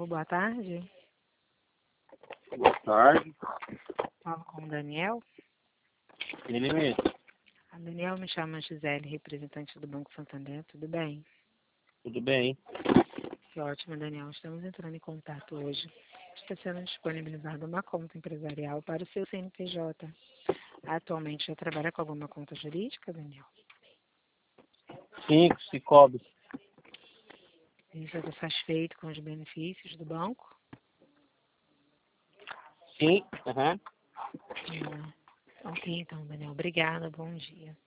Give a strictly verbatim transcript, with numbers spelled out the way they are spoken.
boa tarde. Boa tarde. Falo com o Daniel. Ele mesmo. A Daniel, me chama Gisele, representante do Banco Santander. Tudo bem? Tudo bem? Que ótimo, Daniel. Estamos entrando em contato hoje. Está sendo disponibilizada uma conta empresarial para o seu C N P J. Atualmente já trabalha com alguma conta jurídica, Daniel? Cinco, se cobre. E você está satisfeito com os benefícios do banco? Sim. Aham. Hum. Ok, então, Daniel. Obrigada. Bom dia.